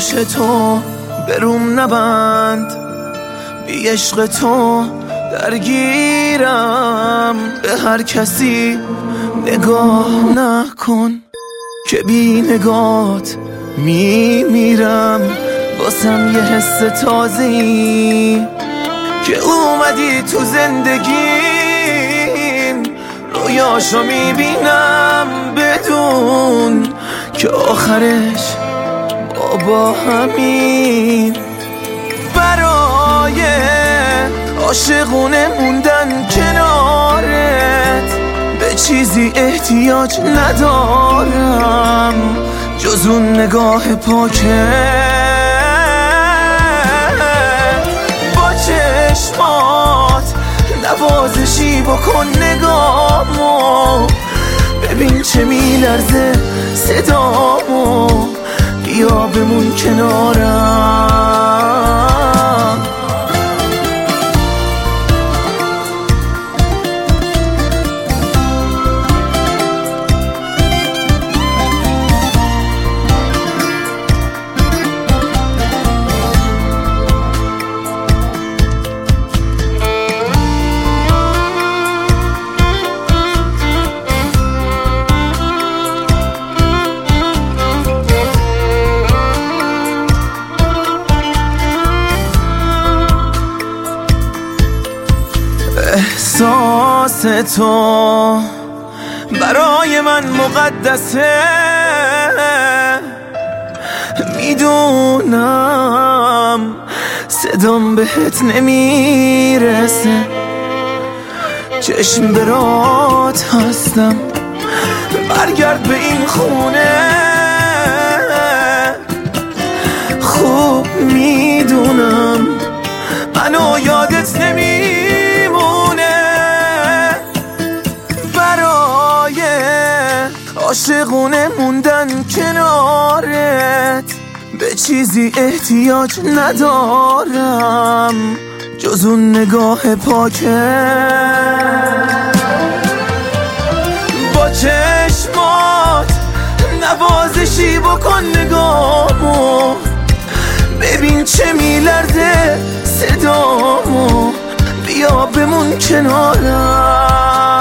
چشم تو بروم نبند، بی عشق تو درگیرم. به هر کسی نگاه نکن که بی نگات میمیرم. واسم یه حس تازه‌ای که اومدی تو زندگیم، رویاشو میبینم بدون که آخرش با همین. برای عاشقونه موندن کنارت به چیزی احتیاج ندارم جز اون نگاه پاکت. با چشمات نوازشی بکن نگامو، ببین چه میلرزه صدامو، بیا بمون کنارم. احساس تو برای من مقدسه، میدونم صدام بهت نمیرسه. چشم برات هستم، برگرد به این خونه. خوب میدونم منو یادت نمیمونه. برای عاشقونه موندن کنارت به چیزی احتیاج ندارم جز اون نگاه پاکت. با چشمات نوازشی بکن نگامو، ببین چه میلرزه صدامو، بیا بمون کنارم.